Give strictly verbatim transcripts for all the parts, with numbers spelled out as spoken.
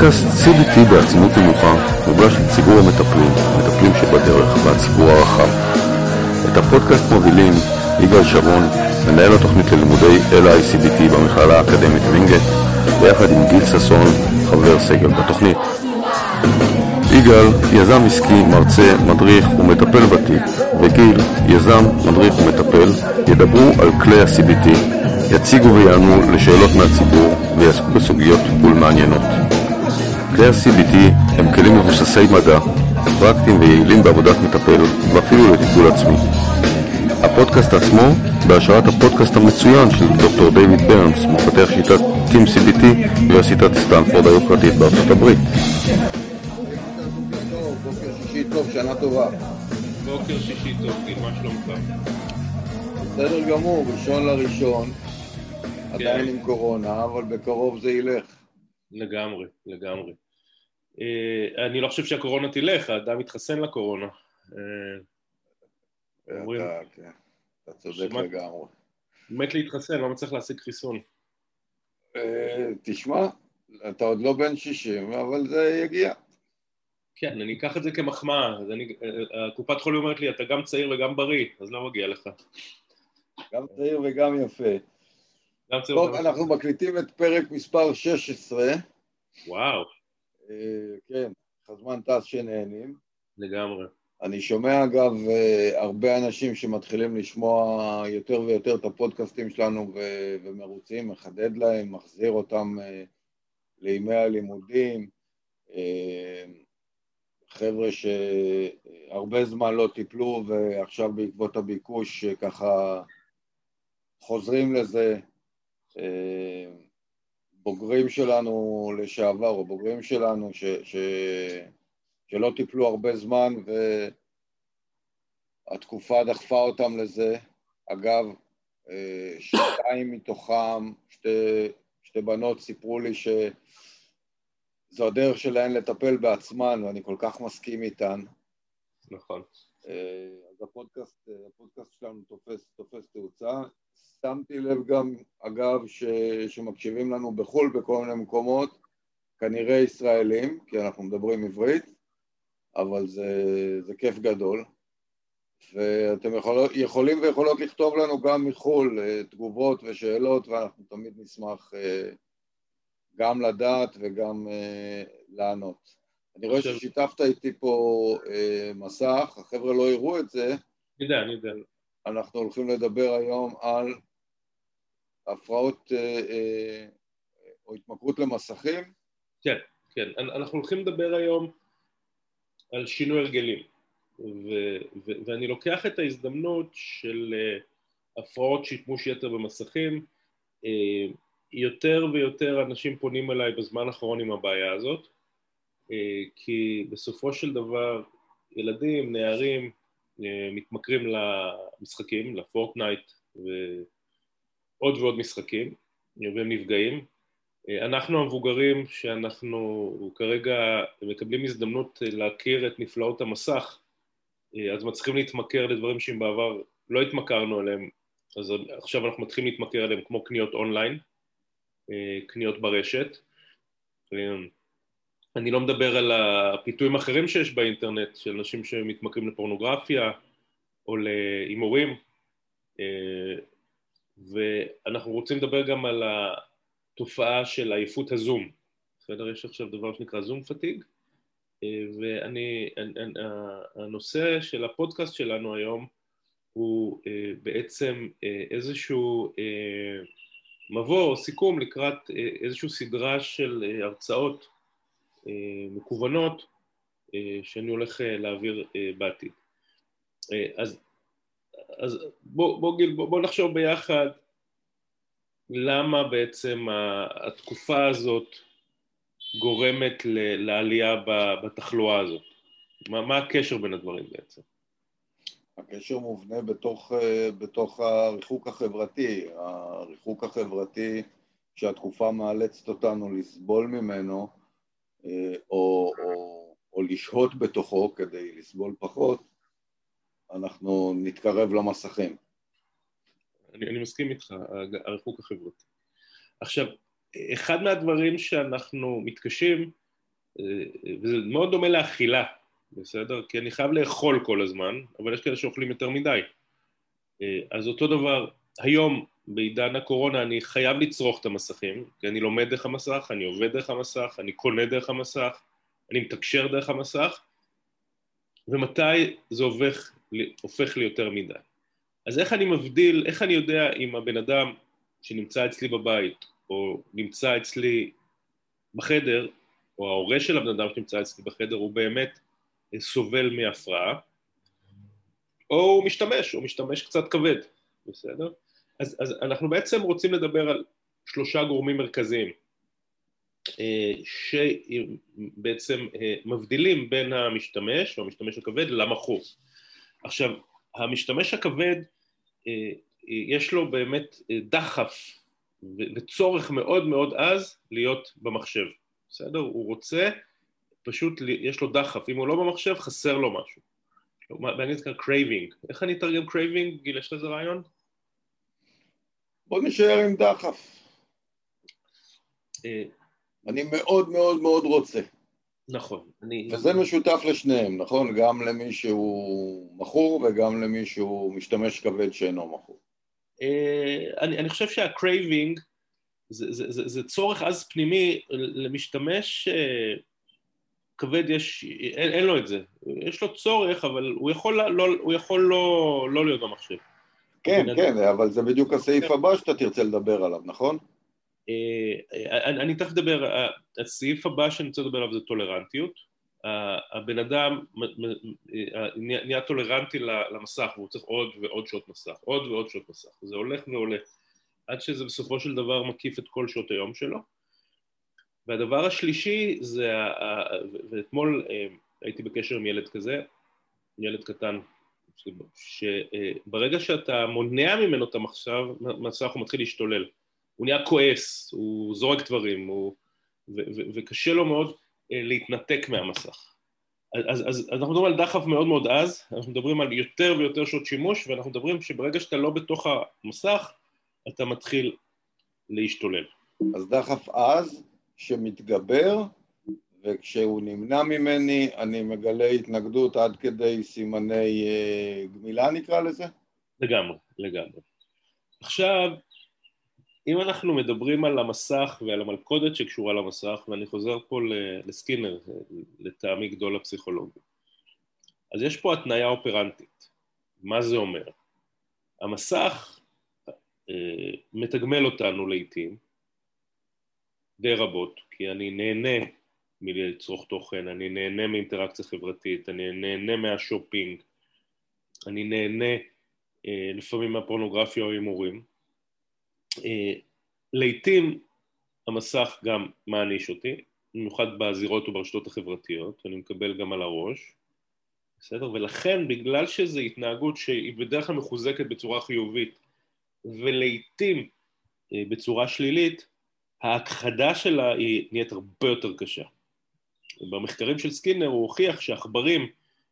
הפודקאסט סי בי טי בעצימות נמוכה מוגש לציבור המטפלים, המטפלים שבדרך והציבור הרחב. את הפודקאסט מובילים יגאל שרון, מנהל התוכנית ללימודי אל איי סי בי טי במכללה האקדמית וינגייט, ביחד עם גיל ששון, חבר סגל בתוכנית. יגאל, יזם עסקי, מרצה, מדריך ומטפל ותיק, וגיל, יזם, מדריך ומטפל, ידברו על כלי ה-סי בי טי, יציגו ויענו לשאלות מהציבור ויעסקו בסוגיות טיפול מעניינות. כלי ה-סי בי טי הם כלים מבוססי מדע, פרקטיים ויעילים בעבודת מטפל ואפילו לטיפול עצמי. הפודקאסט עצמו בהשראת הפודקאסט המצוין של דוקטור דיוויד ברנס, מפתח שיטת טים סי בי טי באוניברסיטת סטנפורד היוקרתית בארצות הברית. בוקר שישי טוב, שנה טובה. בוקר שישי טוב, גיל, מה שלומך? בסדר גמור, ראשון לראשון, עדיין עם קורונה, אבל בקרוב זה ילך. לגמרי, לגמרי. אני לא חושב שהקורונה תלך, האדם מתחסן לקורונה. אתה צודק לגמרי. מת להתחסן, לא מצליח להשיג חיסון. תשמע, אתה עוד לא בן שישים, אבל זה יגיע. כן, אני אקח את זה כמחמאה. הקופת חולים אומרת לי, אתה גם צעיר וגם בריא, אז לא מגיע לך. גם צעיר וגם יפה. טוב, אנחנו מקליטים את פרק מספר שש עשרה. וואו. כן, הזמן טס שנהנים. לגמרי. אני שומע אגב הרבה אנשים שמתחילים לשמוע יותר ויותר את הפודקאסטים שלנו ומרוצים, מחדד להם, מחזיר אותם לימי הלימודים. חבר'ה שהרבה זמן לא טיפלו ועכשיו בעקבות הביקוש ככה חוזרים לזה. בוגרים שלנו לשעבר או בוגרים שלנו ש, ש, שלא טיפלו הרבה זמן והתקופה דחפה אותם לזה. אגב, שתיים מתוכם, שתי, שתי בנות סיפרו לי שזו הדרך שלהן לטפל בעצמן, ואני כל כך מסכים איתן. נכון. אז הפודקאסט, הפודקאסט שלנו תופס, תופס תאוצה. שמתי לב גם, אגב, ש, שמקשיבים לנו בחול בכל מיני מקומות, כנראה ישראלים, כי אנחנו מדברים עברית, אבל זה, זה כיף גדול. ואתם יכול, יכולים ויכולות לכתוב לנו גם מחול תגובות ושאלות, ואנחנו תמיד נשמח גם לדעת וגם לענות. אני רואה ששיתפת איתי פה מסך, החבר'ה לא יראו את זה. אני יודע, אני יודע. אנחנו הולכים לדבר היום על הפרעות או התמכרות למסכים. כן, כן. אנחנו הולכים לדבר היום על שינוי הרגלים. ו- ו- ואני לוקח את ההזדמנות של הפרעות שימוש יתר במסכים. יותר ויותר אנשים פונים אליי בזמן האחרון עם הבעיה הזאת, כי בסופו של דבר ילדים, נערים, מתמכרים למשחקים, לפורטנייט ועוד ועוד משחקים, והם נפגעים. אנחנו המבוגרים שאנחנו כרגע מקבלים הזדמנות להכיר את נפלאות המסך, אז מצליחים להתמכר לדברים שאם בעבר לא התמכרנו עליהם, אז עכשיו אנחנו מתחילים להתמכר עליהם כמו קניות אונליין, קניות ברשת. אני לא מדבר על הפיתויים האחרים שיש באינטרנט, של אנשים שמתמכרים לפורנוגרפיה או להימורים, ואנחנו רוצים לדבר גם על התופעה של עייפות הזום. בסדר, יש עכשיו דבר שנקרא זום פטיג, ואני, הנושא של הפודקאסט שלנו היום הוא בעצם איזשהו מבוא, סיכום לקראת איזשהו סדרה של הרצאות מקוונות שאני הולך להעביר בעתיד. אז, אז בוא, בוא גיל, בוא, בוא נחשוב ביחד למה בעצם התקופה הזאת גורמת לעלייה בתחלואה הזאת. מה, מה הקשר בין הדברים בעצם? הקשר מובנה בתוך, בתוך הריחוק החברתי. הריחוק החברתי שהתקופה מאלצת אותנו לסבול ממנו, או, או, או לשהות בתוכו כדי לסבול פחות, אנחנו נתקרב למסכים. אני, אני מסכים איתך, הריחוק החברתי. עכשיו, אחד מהדברים שאנחנו מתקשים וזה מאוד דומה לאכילה, בסדר? כי אני חייב לאכול כל הזמן, אבל יש כאלה שאוכלים יותר מדי. אז אותו דבר, היום בעידן הקורונה אני חייב לצרוך את המסכים, כי אני לומד דרך המסך, אני עובד דרך המסך, אני קונה דרך המסך, אני מתקשר דרך המסך, ומתי זה הופך, הופך לי יותר מדי. אז איך אני מבדיל, איך אני יודע אם הבן אדם שנמצא אצלי בבית, או נמצא אצלי בחדר, או ההורה של הבן אדם שנמצא אצלי בחדר, הוא באמת סובל מהפרעה, או הוא משתמש, הוא משתמש קצת כבד, בסדר? אז, אז אנחנו בעצם רוצים לדבר על שלושה גורמים מרכזיים, שבעצם מבדילים בין המשתמש, או המשתמש הכבד, למכור. עכשיו, המשתמש הכבד, יש לו באמת דחף וצורך מאוד מאוד עז להיות במחשב, בסדר? הוא רוצה, פשוט יש לו דחף, אם הוא לא במחשב חסר לו משהו. באנגלית זה קרייבינג. איך אני אתרגם קרייבינג? גיל, יש לזה רעיון? בוא נשאר עם דחף. אני מאוד מאוד מאוד רוצה. נכון. וזה משותף לשניהם, נכון? גם למי שהוא מכור וגם למי שהוא משתמש כבד שאינו מכור. אני, אני חושב שהקרייבינג זה, זה, זה, זה צורך אז פנימי למשתמש כבד, יש, אין, אין לו את זה. יש לו צורך, אבל הוא יכול לא, הוא יכול לא, לא להיות במחשב. כן, כן, אבל זה בדיוק הסעיף הבא שאתה תרצה לדבר עליו, נכון? אני, אני תכף לדבר, הסעיף הבא שאני רוצה לדבר עליו זה טולרנטיות. הבן אדם נהיה טולרנטי למסך, והוא צריך עוד ועוד שעות מסך, עוד ועוד שעות מסך. זה הולך ועולה, עד שזה בסופו של דבר מקיף את כל שעות היום שלו. והדבר השלישי זה, ואתמול הייתי בקשר עם ילד כזה, ילד קטן, שברגע שאתה מונע ממנו את המסך, הוא מתחיל להשתולל. הוא נהיה כועס, הוא זורק דברים, הוא, ו, ו, וקשה לו מאוד להתנתק מהמסך. אז, אז, אז אנחנו מדברים על דחף מאוד מאוד עז, אנחנו מדברים על יותר ויותר שעות שימוש, ואנחנו מדברים שברגע שאתה לא בתוך המסך, אתה מתחיל להשתולל. אז דחף עז שמתגבר, וכשהוא נמנע ממני, אני מגלה התנגדות עד כדי סימני אה, גמילה, נקרא לזה? לגמרי, לגמרי. עכשיו, אם אנחנו מדברים על המסך ועל המלכודת שקשורה למסך, ואני חוזר פה לסקינר, לטעמי גדול הפסיכולוגי, אז יש פה התניה אופרנטית. מה זה אומר? המסך אה, מתגמל אותנו לעתים, די רבות, כי אני נהנה מלצרוך תוכן, אני נהנה מאינטראקציה חברתית, אני נהנה מהשופינג, אני נהנה אה, לפעמים מהפורנוגרפיה או הימורים. אה, לעתים המסך גם מעניש אותי, במיוחד בזירות וברשתות החברתיות, אני מקבל גם על הראש, בסדר? ולכן בגלל שזו התנהגות שהיא בדרך כלל מחוזקת בצורה חיובית, ולעתים אה, בצורה שלילית, ההכחדה שלה היא נהיית הרבה יותר קשה. במחקרים של סקינר הוא הוכיח שהעכברים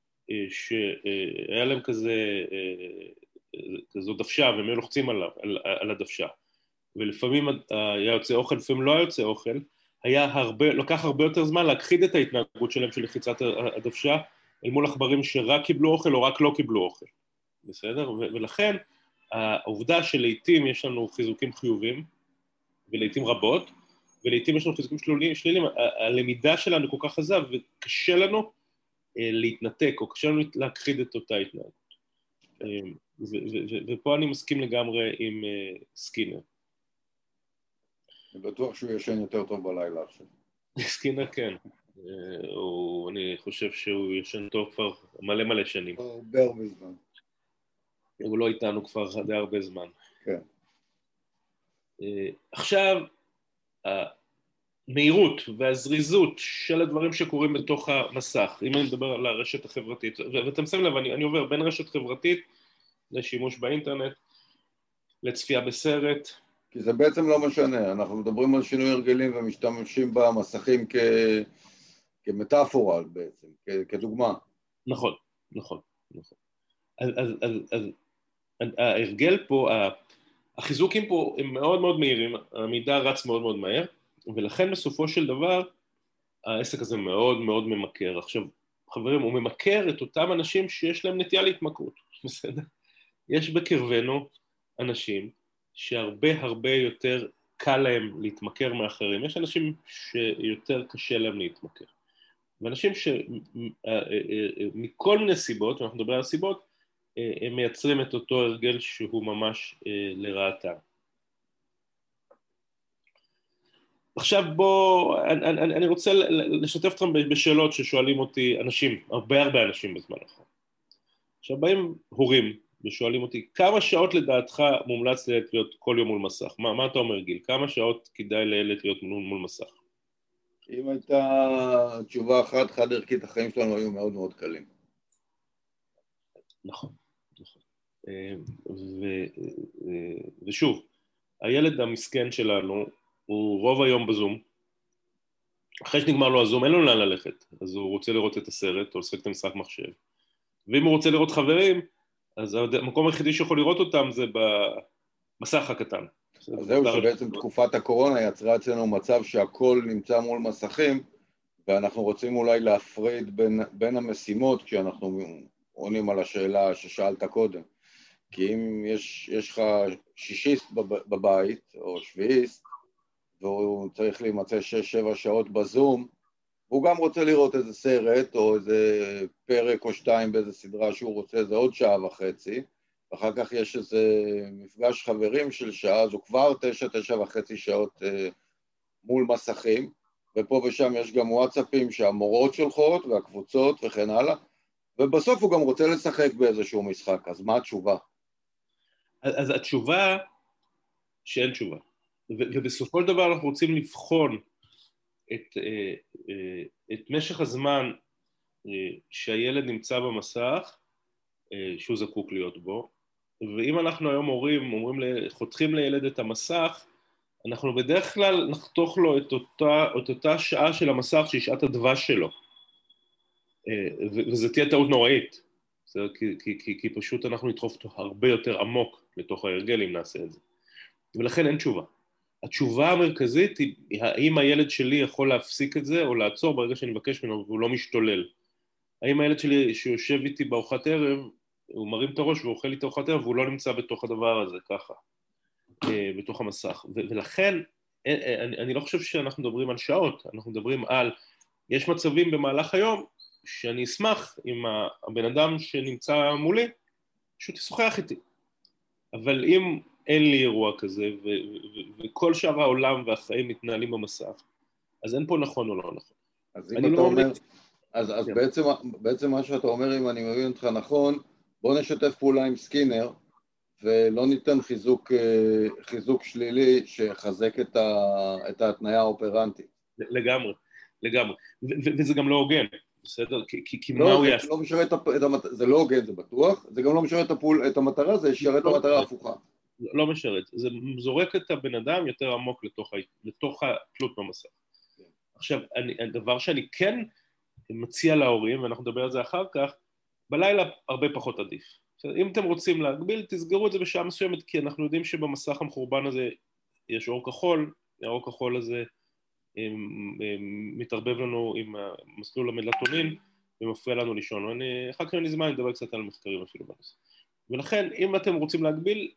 שהיה להם כזה, כזו דפשה והם היו לוחצים עליו, על, על הדפשה, ולפעמים היה יוצא אוכל, לפעמים לא היה יוצא אוכל, היה הרבה, לקח הרבה יותר זמן להכחיד את ההתנהגות שלהם של לחיצת הדפשה, אל מול עכברים שרק קיבלו אוכל או רק לא קיבלו אוכל. בסדר? ולכן העובדה שלעיתים יש לנו חיזוקים חיוביים, ולעיתים רבות, ולעיתים יש לנו חיזוקים שליליים, הלמידה שלנו כל כך עזה, וקשה לנו להתנתק, או קשה לנו להכחיד את אותה התנהגות. ופה אני מסכים לגמרי עם סקינר. אני בטוח שהוא ישן יותר טוב בלילה עכשיו. סקינר כן. אני חושב שהוא ישן טוב כבר מלא מלא שנים. הרבה הרבה זמן. הוא לא איתנו כבר די הרבה זמן. כן. עכשיו, המהירות והזריזות של הדברים שקורים בתוך המסך, אם אני מדבר על הרשת החברתית, ואתם שמים לב, אני, אני עובר בין רשת חברתית לשימוש באינטרנט, לצפייה בסרט. כי זה בעצם לא משנה, אנחנו מדברים על שינוי הרגלים ומשתמשים במסכים כ... כמטאפורה בעצם, כ... כדוגמה. נכון, נכון, נכון. אז, אז, אז, אז ההרגל פה, החיזוקים פה הם מאוד מאוד מהירים, המידע רץ מאוד מאוד מהר, ולכן בסופו של דבר העסק הזה מאוד מאוד ממכר. עכשיו, חברים, הוא ממכר את אותם אנשים שיש להם נטייה להתמכרות, בסדר? יש בקרבנו אנשים שהרבה הרבה יותר קל להם להתמכר מאחרים. יש אנשים שיותר קשה להם להתמכר. ואנשים שמכל מיני סיבות, אנחנו מדברים על סיבות, הם מייצרים את אותו הרגל שהוא ממש לרעתם. עכשיו בוא, אני, אני, אני רוצה לשתף אתכם בשאלות ששואלים אותי אנשים, הרבה הרבה אנשים בזמן האחרון. עכשיו באים הורים ושואלים אותי, כמה שעות לדעתך מומלץ לילד להיות כל יום מול מסך? מה, מה אתה אומר גיל? כמה שעות כדאי לילד להיות מול, מול מסך? אם הייתה תשובה אחת חד ערכית, החיים שלנו היו מאוד מאוד קלים. נכון, נכון. ו, ושוב, הילד המסכן שלנו הוא רוב היום בזום, אחרי שנגמר לו הזום אין לו לאן ללכת, אז הוא רוצה לראות את הסרט או לשחק את המשחק מחשב, ואם הוא רוצה לראות חברים, אז המקום היחידי שיכול לראות אותם זה במסך הקטן. אז זהו שבעצם תקופת הקורונה יצרה אצלנו מצב שהכל נמצא מול מסכים, ואנחנו רוצים אולי להפריד בין, בין המשימות כשאנחנו עונים על השאלה ששאלת קודם. כי אם יש, יש לך שישיסט בבית או שביעיסט, והוא צריך להימצא שש שבע שעות בזום, והוא גם רוצה לראות איזה סרט או איזה פרק או שתיים באיזה סדרה שהוא רוצה, זה עוד שעה וחצי, ואחר כך יש איזה מפגש חברים של שעה, אז הוא כבר תשע, תשע וחצי שעות אה, מול מסכים, ופה ושם יש גם וואטסאפים שהמורות שולחות והקבוצות וכן הלאה, ובסוף הוא גם רוצה לשחק באיזשהו משחק, אז מה התשובה? אז, אז התשובה שאין תשובה. ובסופו של דבר אנחנו רוצים לבחון את, את משך הזמן שהילד נמצא במסך, שהוא זקוק להיות בו, ואם אנחנו היום הורים, אומרים, חותכים לילד את המסך, אנחנו בדרך כלל נחתוך לו את אותה, את אותה שעה של המסך שהיא שעת הדבש שלו, וזה תהיה טעות נוראית, כי, כי, כי, כי פשוט אנחנו נדחוף אותו הרבה יותר עמוק לתוך ההרגל אם נעשה את זה, ולכן אין תשובה. התשובה המרכזית היא, האם הילד שלי יכול להפסיק את זה או לעצור ברגע שאני מבקש ממנו והוא לא משתולל. האם הילד שלי שיושב איתי בארוחת ערב, הוא מרים את הראש ואוכל איתי ארוחת ערב והוא לא נמצא בתוך הדבר הזה ככה, בתוך המסך. ולכן אני, אני לא חושב שאנחנו מדברים על שעות, אנחנו מדברים על, יש מצבים במהלך היום שאני אשמח אם הבן אדם שנמצא מולי, פשוט ישוחח איתי. אבל אם אין לי אירוע כזה, ו- ו- וכל שאר העולם והחיים מתנהלים במסך, אז אין פה נכון או לא נכון. אז אם אתה לא אומר, ממליץ... אז, אז בעצם, בעצם מה שאתה אומר, אם אני מבין אותך נכון, בוא נשתף פעולה עם סקינר, ולא ניתן חיזוק, חיזוק שלילי שחזק את, ה, את ההתניה האופרנטית. לגמרי, לגמרי. ו- ו- וזה גם לא הוגן, בסדר? כי, כי, כי לא, מה הוא זה, יעשה? לא משרת את, את המת... זה לא הוגן, זה בטוח, זה גם לא משרת את, הפול, את המטרה, זה ישרת לא, את המטרה ההפוכה. לא משרת, זה זורק את הבן אדם יותר עמוק לתוך, ה... לתוך התלות במסך. כן. עכשיו, אני, הדבר שאני כן מציע להורים, ואנחנו נדבר על זה אחר כך, בלילה הרבה פחות עדיף. אם אתם רוצים להגביל, תסגרו את זה בשעה מסוימת, כי אנחנו יודעים שבמסך המחורבן הזה יש אור כחול, האור כחול הזה מתערבב לנו עם מסלול המלטונין, ומפריע לנו לישון. ואני, אחר כך אני זמן, אני אדבר קצת על מחקרים אפילו בנושא. ולכן, אם אתם רוצים להגביל,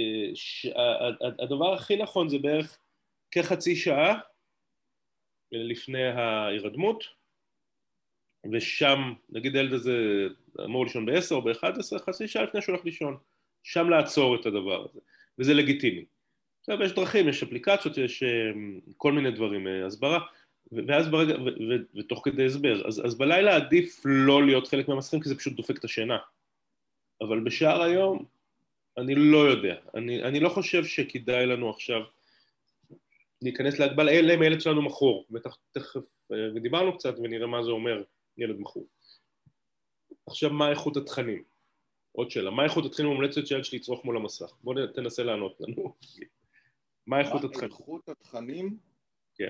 הדבר הכי נכון זה בערך כחצי שעה לפני ההירדמות, ושם, נגיד הילד הזה אמור לישון ב-עשר או ב-אחת עשרה, חצי שעה לפני שהוא הולך לישון, שם לעצור את הדבר הזה, וזה לגיטימי. עכשיו יש דרכים, יש אפליקציות, יש כל מיני דברים, הסברה, ואז ברגע, ו- ו- ותוך כדי הסבר, אז, אז בלילה עדיף לא להיות חלק מהמסכים, כי זה פשוט דופק את השינה. אבל בשאר היום, אני לא יודע, אני, אני לא חושב שכדאי לנו עכשיו להיכנס להגבל, אלה עם הילד שלנו מכור, בטח תכף, ודיברנו קצת ונראה מה זה אומר ילד מכור. עכשיו, מה איכות התכנים? עוד שאלה, מה איכות התכנים המומלצת שילד שלי יצרוך מול המסך? בואו תנסה לענות לנו. מה איכות התכנים? מה איכות התכנים? כן.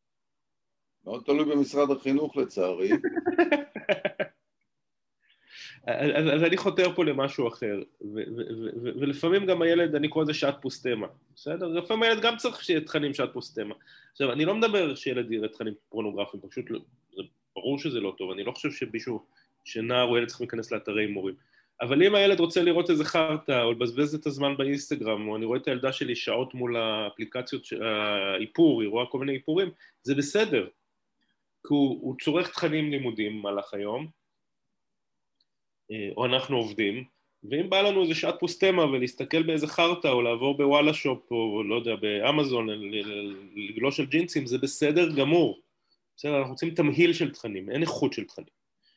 מאוד תלוי במשרד החינוך לצערי. אז, אז אני חותר פה למשהו אחר, ו, ו, ו, ו, ולפעמים גם הילד, אני קורא לזה שעת פוסטמה, בסדר? לפעמים הילד גם צריך שיהיה תכנים שעת פוסטמה. עכשיו, אני לא מדבר שילד יראה תכנים פורנוגרפיים, פשוט זה ברור שזה לא טוב, אני לא חושב שמישהו, שנער או ילד צריך להיכנס לאתרי הימורים. אבל אם הילד רוצה לראות איזה חרטה, או לבזבז את הזמן באינסטגרם, או אני רואה את הילדה שלי שעות מול האפליקציות של האיפור, היא רואה כל מיני איפורים, זה בסדר. כי הוא, הוא צורך תכנים לימודים במהלך היום, או אנחנו עובדים, ואם בא לנו איזה שעת פוסטמה ולהסתכל באיזה חרטה, או לעבור בוואלה שופ, או לא יודע, באמזון, לגלוש של ג'ינסים, זה בסדר גמור. בסדר, אנחנו רוצים תמהיל של תכנים, אין איכות של תכנים.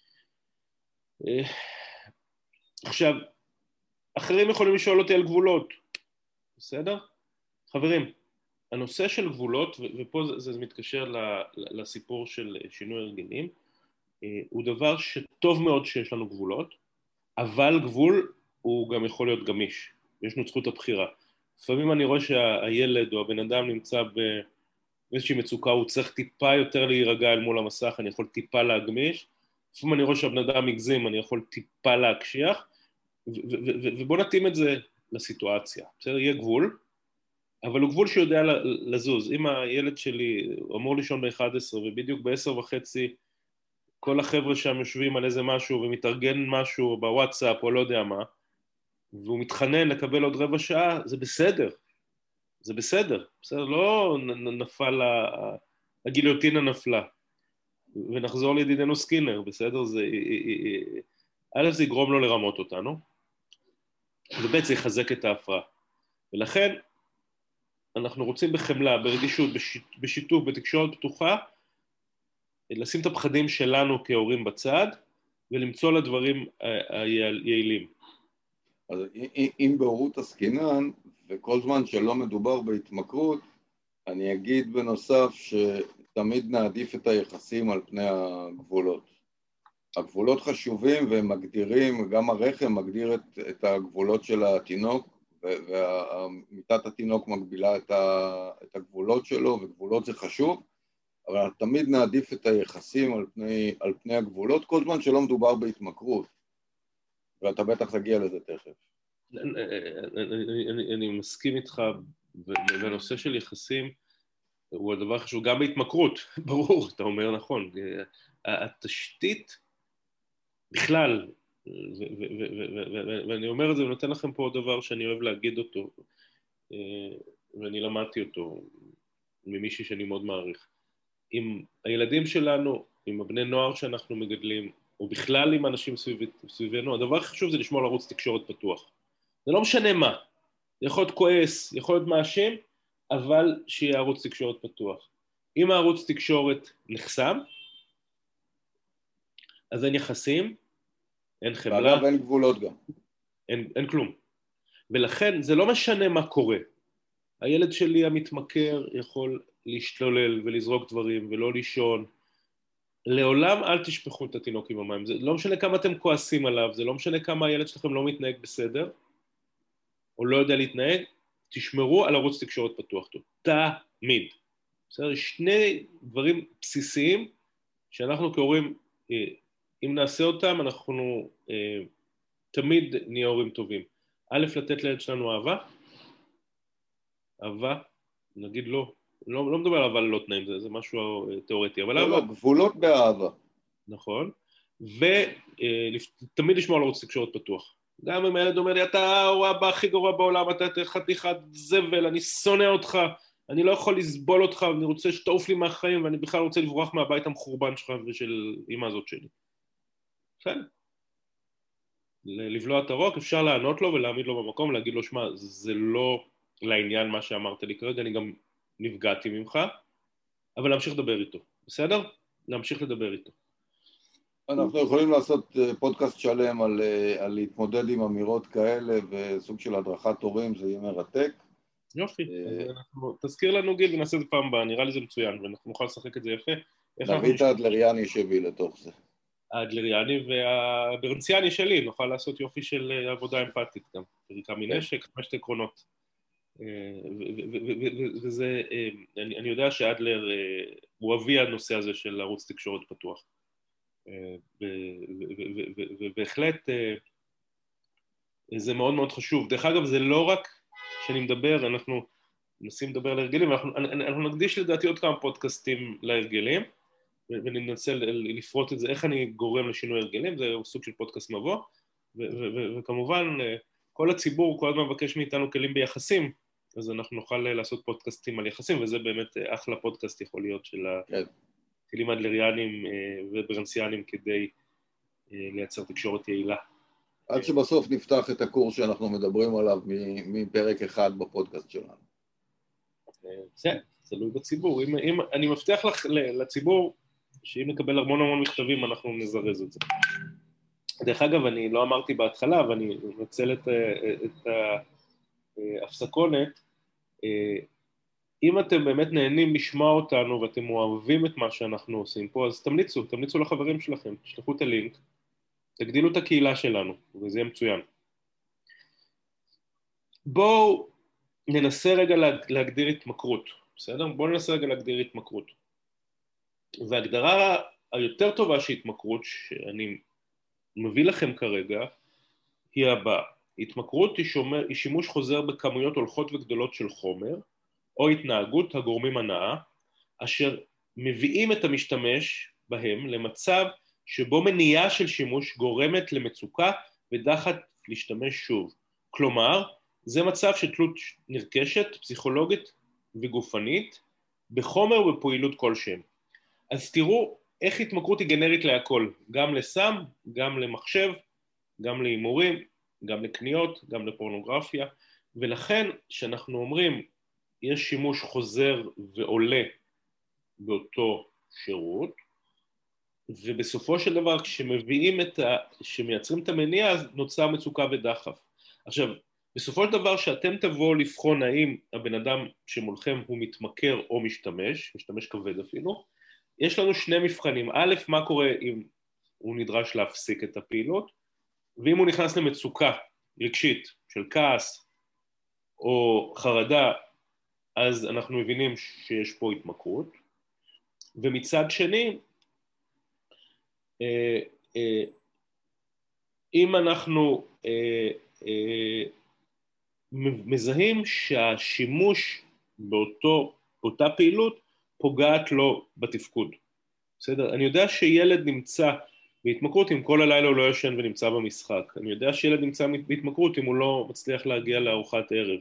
עכשיו, אחרים יכולים לשאול אותי על גבולות, בסדר? חברים, הנושא של גבולות, ופה זה, זה מתקשר לסיפור של שינוי הרגלים, הוא דבר שטוב מאוד שיש לנו גבולות, אבל גבול הוא גם יכול להיות גמיש, יש לנו זכות הבחירה. לפעמים אני רואה שהילד או הבן אדם נמצא באיזושהי מצוקה, הוא צריך טיפה יותר להירגע אל מול המסך, אני יכול טיפה להגמיש, לפעמים אני רואה שהבן אדם מגזים, אני יכול טיפה להקשיח, ובוא נתאים את זה לסיטואציה, בסדר? יהיה גבול, אבל הוא גבול שיודע לזוז. אם הילד שלי אמור לישון ב-אחת עשרה ובדיוק ב-עשר וחצי כל החבר'ה שם יושבים על איזה משהו ומתארגן משהו בוואטסאפ או לא יודע מה, והוא מתחנן לקבל עוד רבע שעה, זה בסדר. זה בסדר. בסדר, לא נפל, הגיליוטינה נפלה. ונחזור לידידנו סקינר, בסדר? זה, א' זה יגרום לו לרמות אותנו, וב' זה יחזק את ההפרעה. ולכן, אנחנו רוצים בחמלה, ברגישות, בשיתוף, בתקשורת פתוחה, לשים את הפחדים שלנו כהורים בצד, ולמצוא לדברים היעילים. אז אם בהורות עסקינן, וכל זמן שלא מדובר בהתמכרות, אני אגיד בנוסף שתמיד נעדיף את היחסים על פני הגבולות. הגבולות חשובים והם מגדירים, גם הרחם מגדיר את, את הגבולות של התינוק, ומיטת התינוק מגבילה את, ה, את הגבולות שלו, וגבולות זה חשוב, אבל תמיד נעדיף את היחסים על פני, על פני הגבולות, כל זמן שלא מדובר בהתמכרות, ואתה בטח תגיע לזה תכף. אני, אני, אני, אני מסכים איתך, והנושא של יחסים הוא הדבר חשוב, גם בהתמכרות, ברור, אתה אומר נכון, התשתית בכלל, ואני אומר את זה ונותן לכם פה עוד דבר שאני אוהב להגיד אותו, ואני למדתי אותו ממישהי שאני מאוד מעריך. עם הילדים שלנו, עם הבני נוער שאנחנו מגדלים, או בכלל עם אנשים סביבנו, הדבר החשוב זה לשמור על ערוץ תקשורת פתוח. זה לא משנה מה, זה יכול להיות כועס, יכול להיות מאשים, אבל שיהיה ערוץ תקשורת פתוח. אם הערוץ תקשורת נחסם, אז אין יחסים, אין חמלה. ואגב אין גבולות גם. אין, אין כלום. ולכן זה לא משנה מה קורה. הילד שלי המתמכר יכול להשתולל ולזרוק דברים ולא לישון. לעולם אל תשפכו את התינוק עם המים. זה לא משנה כמה אתם כועסים עליו, זה לא משנה כמה הילד שלכם לא מתנהג בסדר, או לא יודע להתנהג, תשמרו על ערוץ תקשורת פתוח טוב. תמיד. בסדר? שני דברים בסיסיים שאנחנו כהורים, אם נעשה אותם, אנחנו אה, תמיד נהיה הורים טובים. א', לתת לילד שלנו אהבה, אהבה, נגיד לא, לא, לא מדבר על אהבה ללא תנאים, זה, זה משהו תיאורטי, אבל לא, אהבה. לא, גבולות באהבה. נכון, ותמיד לשמור על ערוץ תקשורת פתוח. גם אם הילד אומר לי, אתה הוא האבא הכי גרוע בעולם, אתה חתיכת זבל, אני שונא אותך, אני לא יכול לסבול אותך, ואני רוצה שתעוף לי מהחיים, ואני בכלל רוצה לברוח מהבית המחורבן שלך ושל אמא הזאת שלי. בסדר. לבלוע את הרוק, אפשר לענות לו ולהעמיד לו במקום, להגיד לו, שמה, זה לא לעניין מה שאמרת לי כרגע, אני גם נפגעתי ממך, אבל להמשיך לדבר איתו, בסדר? להמשיך לדבר איתו. אנחנו יכולים לעשות פודקאסט שלם על, על להתמודד עם אמירות כאלה, וסוג של הדרכת הורים, זה יהיה מרתק. יופי, אז אנחנו, תזכיר לנו גיל ונעשה את זה פעם הבאה, נראה לי זה מצוין, ואנחנו נוכל לשחק את זה יפה. נביא את האדלריאני שבי לתוך זה. האדלריאני והברנציאני שלי, נוכל לעשות יופי של עבודה אמפתית גם, פריקה מנשק, חמשת עקרונות. וזה, אני יודע שאדלר הוא אבי הנושא הזה של ערוץ תקשורת פתוח. ובהחלט זה מאוד מאוד חשוב. דרך אגב, זה לא רק שאני מדבר, אנחנו מנסים לדבר על הרגלים, אנחנו נקדיש לדעתי עוד כמה פודקאסטים להרגלים, וננסה לפרוט את זה, איך אני גורם לשינוי הרגלים, זה סוג של פודקאסט מבוא, וכמובן כל הציבור כל הזמן מבקש מאיתנו כלים ביחסים, אז אנחנו נוכל לעשות פודקאסטים על יחסים, וזה באמת אחלה פודקאסט יכול להיות של הכלים האדלריאנים וברנסיאנים כדי לייצר תקשורת יעילה. עד שבסוף נפתח את הקורס שאנחנו מדברים עליו מפרק אחד בפודקאסט שלנו. זה, תלוי בציבור. אם, אם, אני מבטיח לך, לציבור שאם נקבל המון המון מכתבים אנחנו נזרז את זה. דרך אגב, אני לא אמרתי בהתחלה, ואני מנצל את, את ההפסקונת, אם אתם באמת נהנים לשמוע אותנו ואתם אוהבים את מה שאנחנו עושים פה, אז תמליצו, תמליצו לחברים שלכם, תשלחו את הלינק, תגדילו את הקהילה שלנו, וזה יהיה מצוין. בואו ננסה רגע להגדיר התמכרות, בסדר? בואו ננסה רגע להגדיר התמכרות. וההגדרה היותר טובה של התמכרות, שאני מביא לכם כרגע, היא הבאה. התמכרות היא, שומר, היא שימוש חוזר בכמויות הולכות וגדולות של חומר, או התנהגות הגורמים הנאה, אשר מביאים את המשתמש בהם למצב שבו מניעה של שימוש גורמת למצוקה ודחת להשתמש שוב. כלומר, זה מצב של תלות נרכשת, פסיכולוגית וגופנית, בחומר ובפעילות כלשהם. אז תראו איך התמכרות היא גנרית להכל, גם לסם, גם למחשב, גם להימורים, גם לקניות, גם לפורנוגרפיה, ולכן שאנחנו אומרים, יש שימוש חוזר ועולה באותו שירות, ובסופו של דבר כשמביאים את ה... שמייצרים את המניע, אז נוצר מצוקה ודחף. עכשיו, בסופו של דבר שאתם תבואו לבחון האם הבן אדם שמולכם הוא מתמכר או משתמש, משתמש כבד אפילו, יש לנו שני מבחנים. א', מה קורה אם הוא נדרש להפסיק את הפעילות, ואם הוא נכנס למצוקה רגשית של כעס או חרדה, אז אנחנו מבינים שיש פה התמכרות. ומצד שני, אם אנחנו מזהים שהשימוש באותו, באותה פעילות פוגעת לו בתפקוד. בסדר? אני יודע שילד נמצא בהתמכרות אם כל הלילה הוא לא ישן ונמצא במשחק. אני יודע שילד נמצא בהתמכרות אם הוא לא מצליח להגיע לארוחת ערב.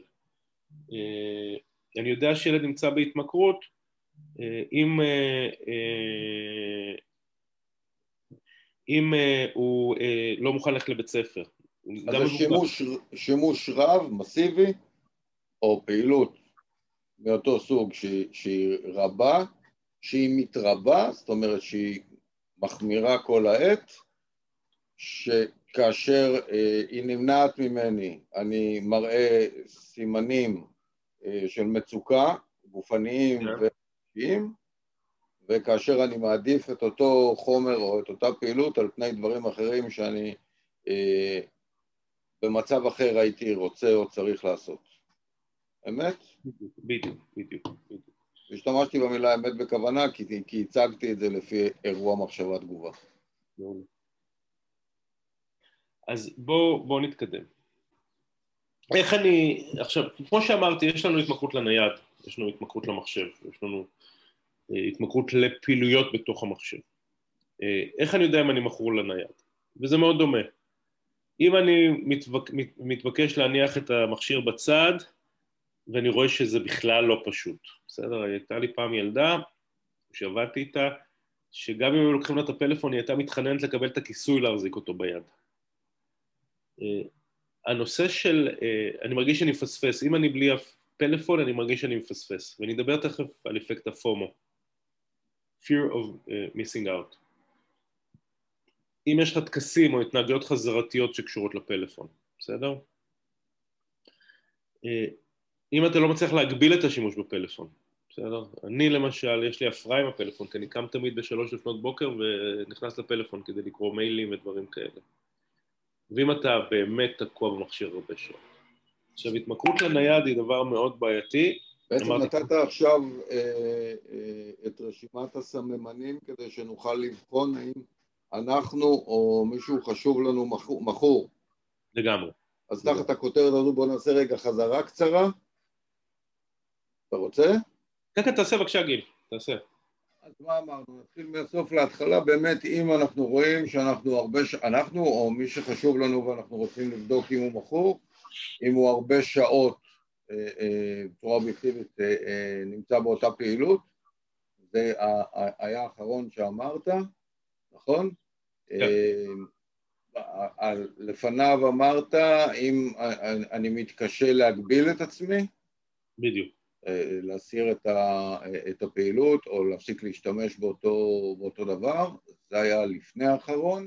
אני יודע שילד נמצא בהתמכרות אם, אם הוא לא מוכן ללכת לבית ספר. אז זה שימוש, שימוש רב, מסיבי, או פעילות מאותו סוג שהיא, שהיא רבה, שהיא מתרבה, זאת אומרת שהיא מחמירה כל העת, שכאשר אה, היא נמנעת ממני, אני מראה סימנים אה, של מצוקה, גופניים yeah. ורגשיים, וכאשר אני מעדיף את אותו חומר או את אותה פעילות על פני דברים אחרים שאני אה, במצב אחר הייתי רוצה או צריך לעשות. אמת? בדיוק, בדיוק, בדיוק. השתמשתי במילה אמת בכוונה, כי, כי הצגתי את זה לפי אירוע מחשבה תגובה. אז בואו בוא נתקדם. איך אני, עכשיו, כמו שאמרתי, יש לנו התמכרות לנייד, יש לנו התמכרות למחשב, יש לנו התמכרות לפעילויות בתוך המחשב. איך אני יודע אם אני מכור לנייד? וזה מאוד דומה. אם אני מתבק, מת, מתבקש להניח את המכשיר בצד, ואני רואה שזה בכלל לא פשוט. בסדר? הייתה לי פעם ילדה, שעבדתי איתה, שגם אם הם לוקחים לה את הפלאפון, היא הייתה מתחננת לקבל את הכיסוי להחזיק אותו ביד. הנושא של, אני מרגיש שאני מפספס, אם אני בלי הפלאפון, אני מרגיש שאני מפספס, ואני אדבר תכף על אפקט הפומו. Fear of uh, missing out. אם יש לך תקסים או התנהגויות חזרתיות שקשורות לפלאפון, בסדר? אם אתה לא מצליח להגביל את השימוש בפלאפון, בסדר? אני למשל, יש לי הפרעה עם הפלאפון, כי אני קם תמיד בשלוש לפנות בוקר ונכנס לפלאפון כדי לקרוא מיילים ודברים כאלה. ואם אתה באמת תקוע במכשיר הרבה שעות. עכשיו, התמכרות לנייד היא דבר מאוד בעייתי. בעצם נתת עכשיו אה, אה, את רשימת הסממנים כדי שנוכל לבחון האם אנחנו או מישהו חשוב לנו מכור, מכור. לגמרי. אז תחת הכותרת הזו בוא נעשה רגע חזרה קצרה. אתה רוצה? כן, כן, תעשה בבקשה גיל, תעשה. אז מה אמרנו? נתחיל מהסוף להתחלה, באמת אם אנחנו רואים שאנחנו הרבה, ש... אנחנו או מי שחשוב לנו ואנחנו רוצים לבדוק אם הוא מכור, אם הוא הרבה שעות בצורה אובייקטיבית נמצא באותה פעילות, זה היה האחרון שאמרת, נכון? כן. לפניו אמרת, אם אני מתקשה להגביל את עצמי, בדיוק. להסיר את, ה, את הפעילות או להפסיק להשתמש באותו, באותו דבר, זה היה לפני האחרון.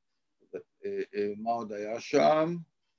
מה עוד היה שם?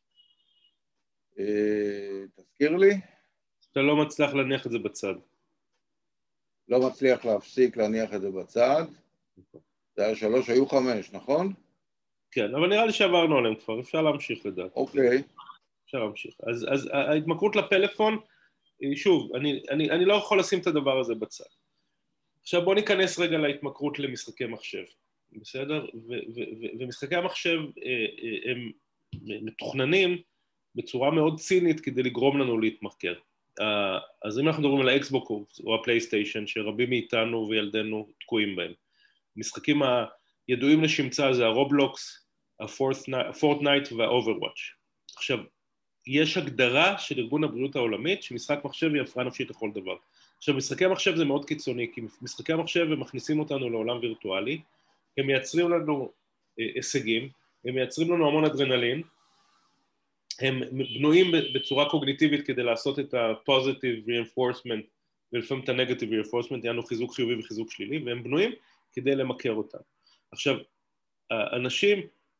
תזכיר לי. אתה לא מצליח להניח את זה בצד. לא מצליח להפסיק להניח את זה בצד. זה היה שלוש, היו חמש, נכון? כן, אבל נראה לי שעברנו עליהם כבר, אפשר להמשיך לדעת. אוקיי. אפשר להמשיך. אז, אז ההתמכרות לפלאפון, שוב, אני, אני, אני לא יכול לשים את הדבר הזה בצד. עכשיו בוא ניכנס רגע להתמכרות למשחקי מחשב, בסדר? ו, ו, ו, ומשחקי המחשב הם מתוכננים בצורה מאוד צינית כדי לגרום לנו להתמכר. אז אם אנחנו מדברים על האקסבוקס או הפלייסטיישן, שרבים מאיתנו וילדינו תקועים בהם, המשחקים הידועים לשמצה זה הרובלוקס, הפורטנייט והאוברוואץ'. עכשיו, יש הגדרה של ארגון הבריאות העולמית שמשחק מחשב היא הפרעה נפשית לכל דבר. עכשיו, משחקי המחשב זה מאוד קיצוני, כי משחקי המחשב הם מכניסים אותנו לעולם וירטואלי, הם מייצרים לנו אה, הישגים, הם מייצרים לנו המון אדרנלין, הם בנויים בצורה קוגניטיבית כדי לעשות את ה-positive reinforcement ולפעמים את ה-negative reinforcement, יענו חיזוק חיובי וחיזוק שלילי, והם בנויים כדי למכר אותם. עכשיו, אנשים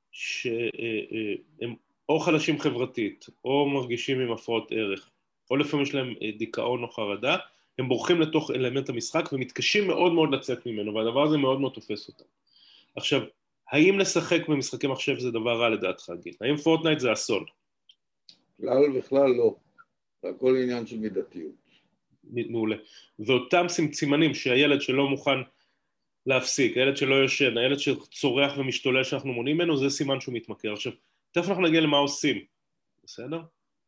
שהם או חלשים חברתית, או מרגישים עם הפרעות ערך, או לפעמים יש להם דיכאון או חרדה, הם בורחים לתוך אלמנט המשחק ומתקשים מאוד מאוד לצאת ממנו, והדבר הזה מאוד מאוד תופס אותם. עכשיו, האם לשחק במשחקי מחשב זה דבר רע לדעתך, גיל? האם פורטנייט זה אסון? כלל וכלל לא. זה הכל עניין של מידתיות. מעולה. ואותם סימנים שהילד שלא מוכן להפסיק, הילד שלא יושן, הילד שצורח ומשתולל שאנחנו מונים ממנו, זה סימן שהוא מתמכר. עכשיו, תכף אנחנו נגיע למה עושים, בסדר?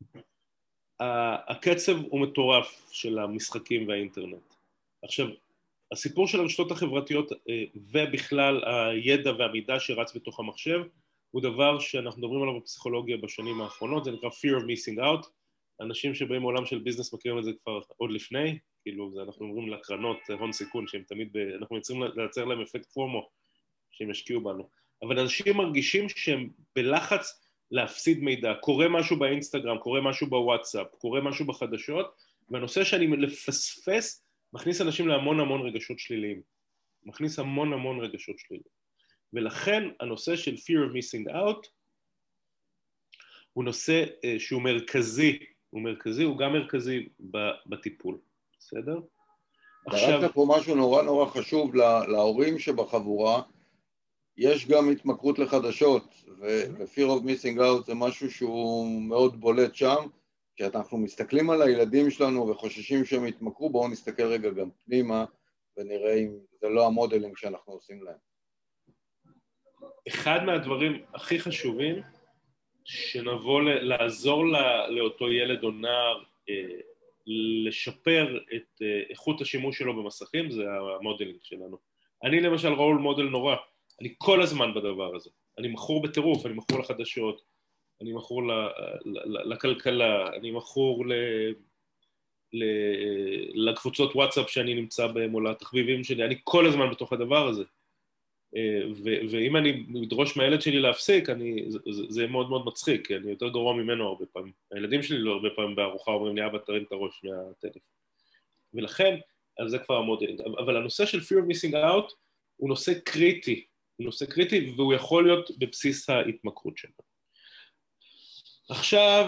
הקצב הוא מטורף של המשחקים והאינטרנט. עכשיו, הסיפור של הרשתות החברתיות ובכלל הידע והמידע שרץ בתוך המחשב, הוא דבר שאנחנו מדברים עליו בפסיכולוגיה בשנים האחרונות, זה נקרא fear of missing out. אנשים שבאים מעולם של ביזנס מכירים את זה כבר עוד לפני, כאילו זה אנחנו אומרים לקרנות הון סיכון, שהם תמיד, ב, אנחנו מייצרים לייצר להם אפקט פרומו, שהם ישקיעו בנו. אבל אנשים מרגישים שהם בלחץ להפסיד מידע, קורה משהו באינסטגרם, קורה משהו בוואטסאפ, קורה משהו בחדשות, והנושא שאני לפספס, מכניס אנשים להמון המון רגשות שליליים. מכניס המון המון רגשות שליליים. ולכן הנושא של fear of missing out, הוא נושא שהוא מרכזי, הוא מרכזי, הוא גם מרכזי בטיפול, בסדר? עכשיו... פה משהו נורא נורא חשוב להורים שבחבורה, יש גם התמכרות לחדשות, ו-fear of missing out זה משהו שהוא מאוד בולט שם, כשאנחנו מסתכלים על הילדים שלנו וחוששים שהם יתמכרו, בואו נסתכל רגע גם פנימה, ונראה אם זה לא המודלים שאנחנו עושים להם. אחד מהדברים הכי חשובים, שנבוא לעזור לאותו ילד או נער לשפר את איכות השימוש שלו במסכים, זה המודלינג שלנו. אני למשל רול מודל נורא, אני כל הזמן בדבר הזה. אני מכור בטירוף, אני מכור לחדשות, אני מכור לכלכלה, אני מכור לקבוצות וואטסאפ שאני נמצא בהם או לתחביבים שלי, אני כל הזמן בתוך הדבר הזה. ואם אני מדרוש מהילד שלי להפסיק, זה מאוד מאוד מצחיק, כי אני יותר גרוע ממנו הרבה פעמים. הילדים שלי לא הרבה פעמים בארוחה אומרים לי, אבא תרים את הראש מהטלפון. ולכן, על זה כבר המודלינג. אבל הנושא של fear of missing out הוא נושא קריטי, הוא נושא קריטי והוא יכול להיות בבסיס ההתמכרות שלנו. עכשיו,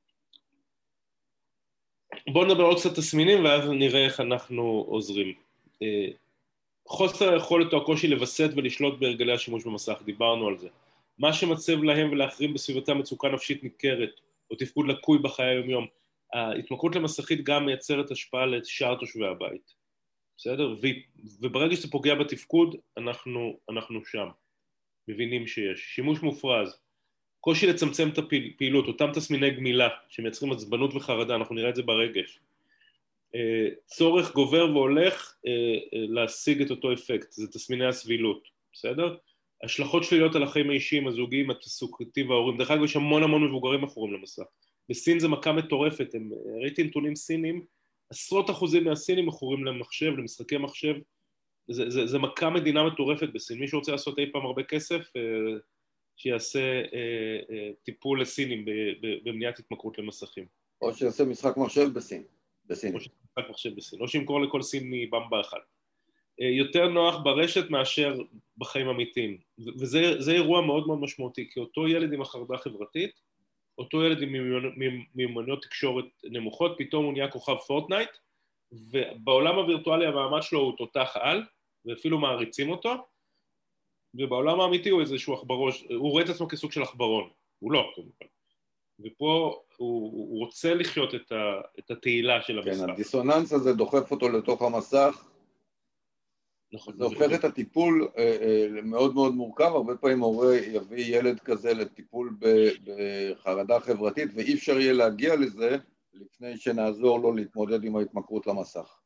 בואו נדבר עוד קצת תסמינים ואז נראה איך אנחנו עוזרים. חוסר היכולת או הקושי לבסט ולשלוט בהרגלי השימוש במסך, דיברנו על זה. מה שמצב להם ולאחרים בסביבתם מצוקה נפשית ניכרת, או תפקוד לקוי בחיי היום-יום. ההתמכרות למסכית גם מייצרת השפעה לשאר תושבי הבית. בסדר? ו- וברגע שזה פוגע בתפקוד, אנחנו, אנחנו שם. מבינים שיש. שימוש מופרז, קושי לצמצם את הפעילות, אותם תסמיני גמילה שמייצרים עצבנות וחרדה, אנחנו נראה את זה ברגש. צורך גובר והולך להשיג את אותו אפקט, זה תסמיני הסבילות, בסדר? השלכות שליליות על החיים האישיים, הזוגיים, התעסוקתיים וההורים, דרך אגב יש המון המון מבוגרים מכורים למסך. בסין זה מכה מטורפת, הם, ראיתי נתונים סינים, עשרות אחוזים מהסינים מכורים למחשב, למשחקי מחשב, זה, זה, זה מכה מדינה מטורפת בסין, מי שרוצה לעשות אי פעם הרבה כסף, שיעשה טיפול לסינים במניעת התמכרות למסכים. או שיעשה משחק מחשב בסין, בסין. או שיעשה משחק מחשב בסין, או שימכור לכל סיני במבה אחד. יותר נוח ברשת מאשר בחיים אמיתיים, וזה אירוע מאוד מאוד משמעותי, כי אותו ילד עם החרדה חברתית, אותו ילד עם מיומנויות תקשורת נמוכות, פתאום הוא נהיה כוכב פורטנייט, ובעולם הווירטואלי המעמד שלו הוא תותח על, ואפילו מעריצים אותו, ובעולם האמיתי הוא איזשהו עכברוש, הוא רואה את עצמו כסוג של עכברון, הוא לא, כמובן. ופה הוא, הוא רוצה לחיות את, ה, את התהילה של המסך. כן, הדיסוננס הזה דוחף אותו לתוך המסך, נכון, זה הופך את הטיפול אה, אה, מאוד מאוד מורכב, הרבה פעמים הורה יביא ילד כזה לטיפול בחרדה חברתית, ואי אפשר יהיה להגיע לזה לפני שנעזור לו להתמודד עם ההתמכרות למסך.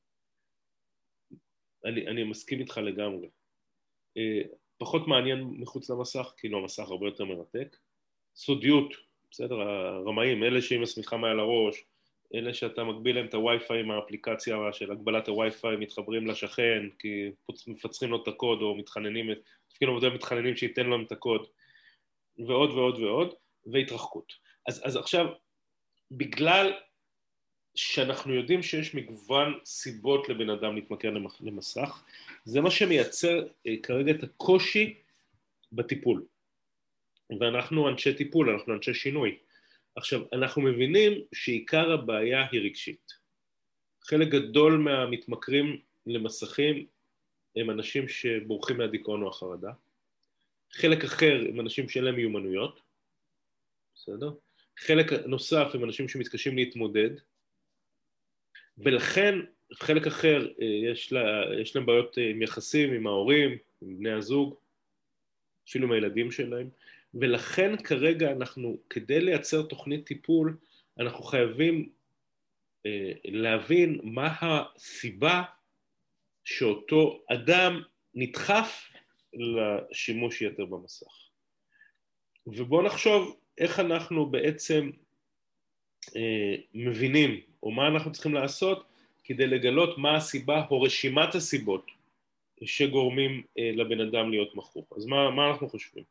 אני, אני מסכים איתך לגמרי. אה, פחות מעניין מחוץ למסך, כאילו המסך הרבה יותר מרתק. סודיות, בסדר, הרמאים, אלה שעם הסמיכה מעל הראש, אלה שאתה מגביל להם את הווי-פיי עם האפליקציה של הגבלת הווי-פיי, מתחברים לשכן, כי מפצחים לו את הקוד, או מתחננים, אפילו עובדים מתחננים שייתן להם את הקוד, ועוד ועוד ועוד, והתרחקות. אז, אז עכשיו, בגלל שאנחנו יודעים שיש מגוון סיבות לבן אדם להתמכר למסך, זה מה שמייצר כרגע את הקושי בטיפול. ואנחנו אנשי טיפול, אנחנו אנשי שינוי. עכשיו, אנחנו מבינים שעיקר הבעיה היא רגשית. חלק גדול מהמתמכרים למסכים הם אנשים שבורחים מהדיכאון או החרדה. חלק אחר הם אנשים שאין להם מיומנויות, בסדר? חלק נוסף הם אנשים שמתקשים להתמודד, ולכן חלק אחר יש, לה, יש להם בעיות עם יחסים, עם ההורים, עם בני הזוג, אפילו עם הילדים שלהם, ולכן כרגע אנחנו, כדי לייצר תוכנית טיפול, אנחנו חייבים אה, להבין מה הסיבה שאותו אדם נדחף לשימוש יתר במסך. ובואו נחשוב איך אנחנו בעצם אה, מבינים, או מה אנחנו צריכים לעשות, כדי לגלות מה הסיבה או רשימת הסיבות שגורמים אה, לבן אדם להיות מכור. אז מה, מה אנחנו חושבים?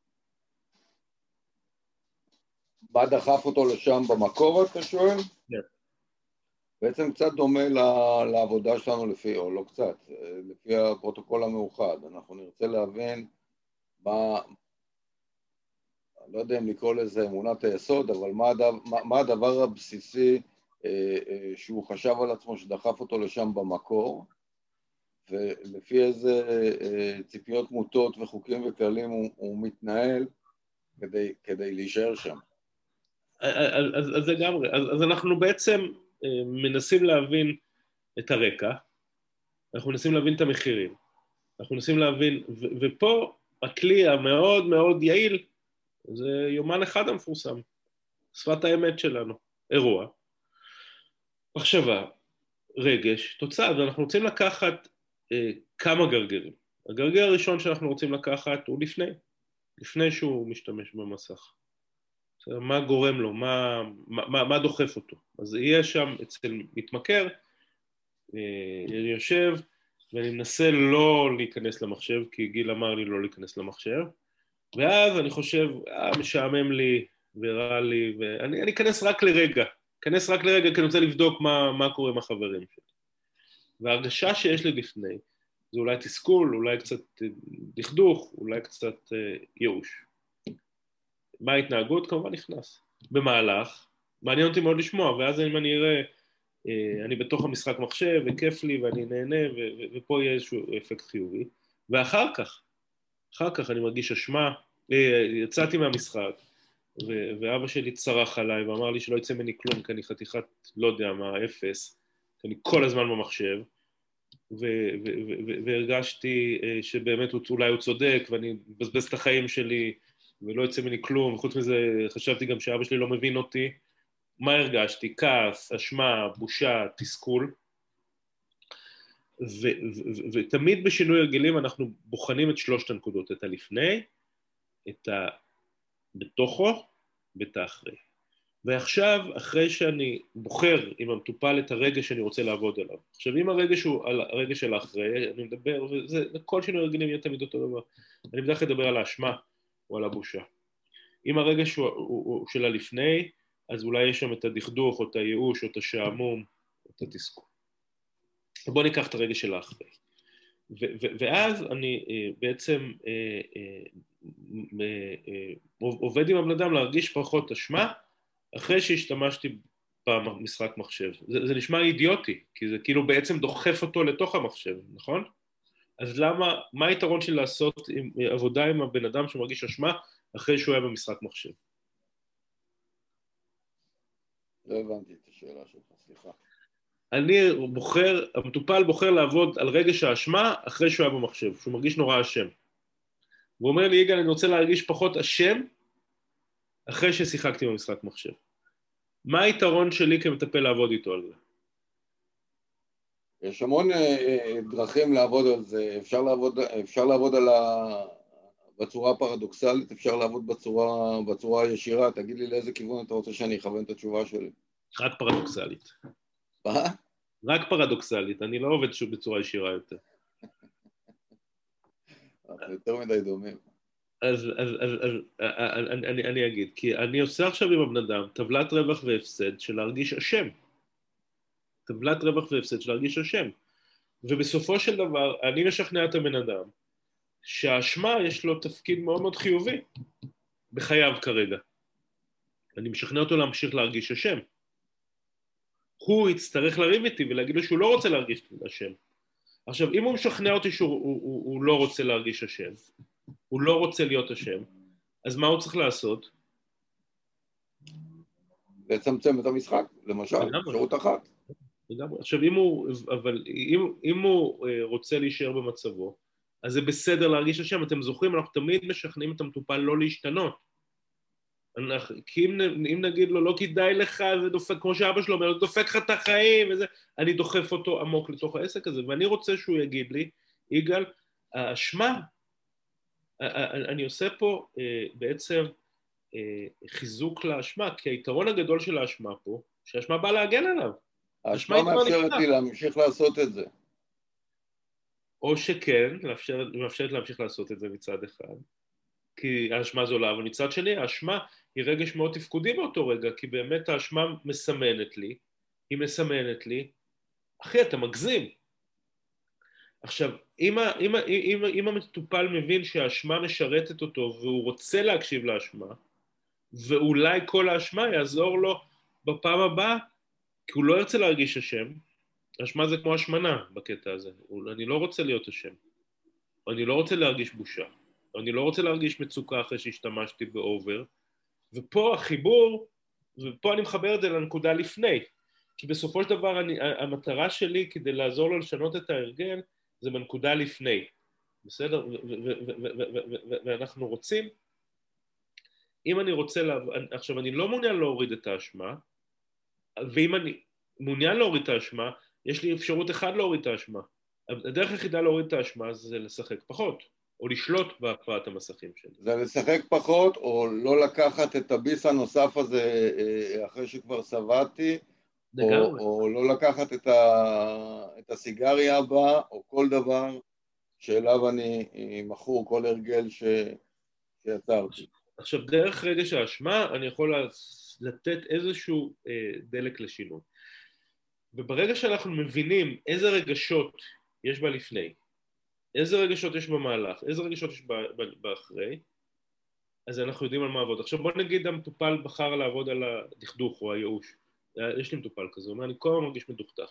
מה דחף אותו לשם במקור, אתה שואל? כן. בעצם קצת דומה לעבודה שלנו לפי, או לא קצת, לפי הפרוטוקול המאוחד. אנחנו נרצה להבין מה, אני לא יודע אם לקרוא לזה אמונת היסוד, אבל מה הדבר, מה, מה הדבר הבסיסי אה, אה, שהוא חשב על עצמו שדחף אותו לשם במקור, ולפי איזה אה, ציפיות מוטות וחוקים וכללים הוא, הוא מתנהל כדי, כדי להישאר שם. אז, אז זה גמרי, אז, אז אנחנו בעצם מנסים להבין את הרקע, אנחנו מנסים להבין את המחירים, אנחנו מנסים להבין, ו, ופה הכלי המאוד מאוד יעיל, זה יומן אחד המפורסם, שפת האמת שלנו, אירוע, מחשבה, רגש, תוצאה, ואנחנו רוצים לקחת אה, כמה גרגרים. הגרגר הראשון שאנחנו רוצים לקחת הוא לפני, לפני שהוא משתמש במסך. מה גורם לו, מה, מה, מה דוחף אותו. אז יהיה שם אצל מתמכר, אני יושב ואני מנסה לא להיכנס למחשב, כי גיל אמר לי לא להיכנס למחשב, ואז אני חושב, אה, משעמם לי ורע לי, ואני אני אכנס רק לרגע, אכנס רק לרגע כי אני רוצה לבדוק מה, מה קורה עם החברים שלי. וההרגשה שיש לי לפני, זה אולי תסכול, אולי קצת דכדוך, אולי קצת ייאוש. מה ההתנהגות? כמובן נכנס. במהלך, מעניין אותי מאוד לשמוע, ואז אם אני אראה, אני בתוך המשחק מחשב, וכיף לי, ואני נהנה, ו- ופה יהיה איזשהו אפקט חיובי. ואחר כך, אחר כך אני מרגיש אשמה, יצאתי מהמשחק, ו- ואבא שלי צרח עליי, ואמר לי שלא יצא ממני כלום, כי אני חתיכת, לא יודע מה, אפס, כי אני כל הזמן במחשב, והרגשתי שבאמת אולי הוא צודק, ואני מבזבז את החיים שלי, ולא יצא ממני כלום, וחוץ מזה חשבתי גם שאבא שלי לא מבין אותי. מה הרגשתי? כעס, אשמה, בושה, תסכול. ותמיד בשינוי הרגלים אנחנו בוחנים את שלושת הנקודות, את הלפני, את הבתוכו ואת האחרי. ועכשיו, אחרי שאני בוחר עם המטופל את הרגע שאני רוצה לעבוד עליו, עכשיו אם הרגע שהוא על הרגע של האחרי, אני מדבר, וזה, כל שינוי הרגלים יהיה תמיד אותו דבר, אני בדרך כלל לדבר על האשמה או על הבושה. אם הרגע שהוא, הוא, הוא של הלפני, אז אולי יש שם את הדכדוך, או את הייאוש, או את השעמום, או את התסכול. בואו ניקח את הרגע של האחרי. ו- ו- ואז אני בעצם עובד עם הבן אדם להרגיש פחות אשמה, אחרי שהשתמשתי במשחק מחשב. זה, זה נשמע אידיוטי, כי זה כאילו בעצם דוחף אותו לתוך המחשב, נכון? אז למה, מה היתרון של לעשות עם, עבודה עם הבן אדם שמרגיש אשמה, אחרי שהוא היה במשחק מחשב? לא הבנתי את השאלה שלך, סליחה. אני בוחר, המטופל בוחר לעבוד על רגש האשמה אחרי שהוא היה במחשב, שהוא מרגיש נורא אשם. הוא אומר לי, יגאל, אני רוצה להרגיש פחות אשם אחרי ששיחקתי במשחק מחשב. מה היתרון שלי כמטפל לעבוד איתו על זה? יש המון דרכים לעבוד על זה, אפשר לעבוד, אפשר לעבוד על ה... בצורה פרדוקסלית, אפשר לעבוד בצורה, בצורה ישירה. תגיד לי לאיזה כיוון אתה רוצה שאני אכוון את התשובה שלי. רק פרדוקסלית. מה? רק פרדוקסלית, אני לא עובד שוב בצורה ישירה יותר. אנחנו יותר מדי דומים. אז, אז, אז, אז אני, אני, אני אגיד, כי אני עושה עכשיו עם הבן אדם טבלת רווח והפסד של להרגיש אשם. טבלת רווח והפסד של להרגיש אשם. ובסופו של דבר, אני משכנע את הבן אדם, שהאשמה יש לו תפקיד מאוד מאוד חיובי בחייו כרגע. אני משכנע אותו להמשיך להרגיש אשם. הוא יצטרך לריב איתי ולהגיד לו שהוא לא רוצה להרגיש אשם. עכשיו, אם הוא משכנע אותי שהוא הוא, הוא, הוא לא רוצה להרגיש אשם, הוא לא רוצה להיות אשם, אז מה הוא צריך לעשות? לצמצם את המשחק, למשל, שירות אחת. עכשיו, אם הוא, אבל אם, אם הוא רוצה להישאר במצבו, אז זה בסדר להרגיש אשם. אתם זוכרים, אנחנו תמיד משכנעים את המטופל לא להשתנות. אנחנו, כי אם, אם נגיד לו, לא כדאי לך, זה דופק, כמו שאבא שלו אומר, זה דופק לך את החיים, וזה, אני דוחף אותו עמוק לתוך העסק הזה, ואני רוצה שהוא יגיד לי, יגאל, האשמה, אני עושה פה בעצם חיזוק לאשמה, כי היתרון הגדול של האשמה פה, שהאשמה באה להגן עליו. האשמה מאפשרת לי להמשיך לעשות את זה. או שכן, מאפשרת להמשיך לעשות את זה מצד אחד, כי האשמה זולה, אבל מצד שני, האשמה היא רגש מאוד תפקודי באותו רגע, כי באמת האשמה מסמנת לי, היא מסמנת לי, אחי, אתה מגזים. עכשיו, אם, אם, אם, אם המטופל מבין שהאשמה משרתת אותו, והוא רוצה להקשיב לאשמה, ואולי כל האשמה יעזור לו בפעם הבאה, כי הוא לא ירצה להרגיש אשם, האשמה זה כמו השמנה בקטע הזה, אני לא רוצה להיות אשם, אני לא רוצה להרגיש בושה, אני לא רוצה להרגיש מצוקה אחרי שהשתמשתי באובר, ופה החיבור, ופה אני מחבר את זה לנקודה לפני, כי בסופו של דבר אני, המטרה שלי כדי לעזור לו לשנות את ההרגל, זה בנקודה לפני, בסדר? ואנחנו רוצים, אם אני רוצה, לה... עכשיו אני לא מעוניין להוריד את האשמה, ואם אני מעוניין להוריד את האשמה, יש לי אפשרות אחד להוריד את האשמה. הדרך היחידה להוריד את האשמה זה לשחק פחות, או לשלוט בהפרעת המסכים שלי. זה לשחק פחות, או לא לקחת את הביס הנוסף הזה אחרי שכבר סבדתי, או, או לא לקחת את, ה... את הסיגריה הבאה, או כל דבר שאליו אני מכור, כל הרגל ש... שיצרתי. עכשיו, דרך רגש האשמה, אני יכול לתת איזשהו דלק לשינוי. וברגע שאנחנו מבינים איזה רגשות יש בה לפני, איזה רגשות יש במהלך, איזה רגשות יש באחרי, אז אנחנו יודעים על מה לעבוד. עכשיו בוא נגיד המטופל בחר לעבוד על הדכדוך או הייאוש. יש לי מטופל כזה, הוא אומר, אני כל הזמן מרגיש מדוכדך.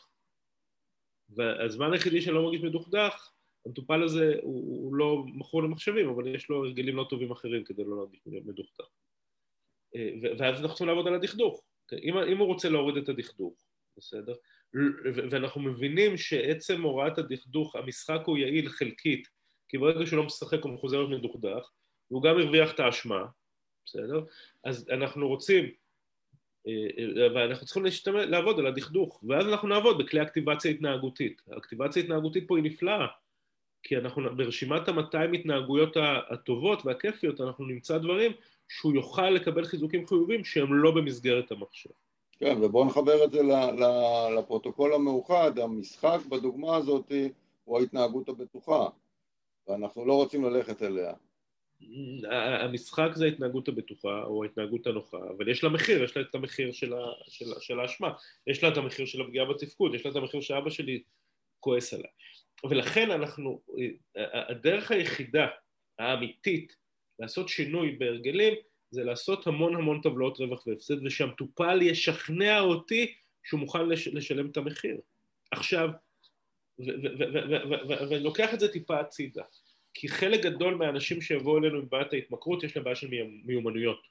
והזמן היחידי שאני לא מרגיש מדוכדך, המטופל הזה הוא, הוא לא מכור למחשבים, אבל יש לו הרגלים לא טובים אחרים כדי לא להרגיש מדוכדך. ואז אנחנו צריכים לעבוד על הדכדוך. אם, אם הוא רוצה להוריד את הדכדוך, בסדר? ואנחנו מבינים שעצם הוראת הדכדוך, המשחק הוא יעיל חלקית, כי ברגע שהוא לא משחק הוא חוזר להיות מדוכדך, והוא גם הרוויח את האשמה, בסדר? אז אנחנו רוצים, ואנחנו צריכים להשתמש, לעבוד על הדכדוך, ואז אנחנו נעבוד בכלי אקטיבציה התנהגותית. האקטיבציה התנהגותית פה היא נפלאה, כי אנחנו ברשימת ה-מאתיים התנהגויות הטובות והכיפיות, אנחנו נמצא דברים שהוא יוכל לקבל חיזוקים חיובים שהם לא במסגרת המחשב. כן, ובואו נחבר את זה לפרוטוקול המאוחד. המשחק בדוגמה הזאת הוא ההתנהגות הבטוחה, ואנחנו לא רוצים ללכת אליה. המשחק זה ההתנהגות הבטוחה או ההתנהגות הנוחה, אבל יש לה מחיר, יש לה את המחיר של, ה, של, של האשמה, יש לה את המחיר של הפגיעה בתפקוד, יש לה את המחיר שאבא שלי כועס עליי. ולכן אנחנו, הדרך היחידה האמיתית לעשות שינוי בהרגלים, זה לעשות המון המון טבלאות רווח והפסד, ושהמטופל ישכנע אותי שהוא מוכן לשלם את המחיר. עכשיו, ולוקח את זה טיפה הצידה, כי חלק גדול מהאנשים שיבואו אלינו עם בעיית ההתמכרות, יש להם בעיה של מיומנויות.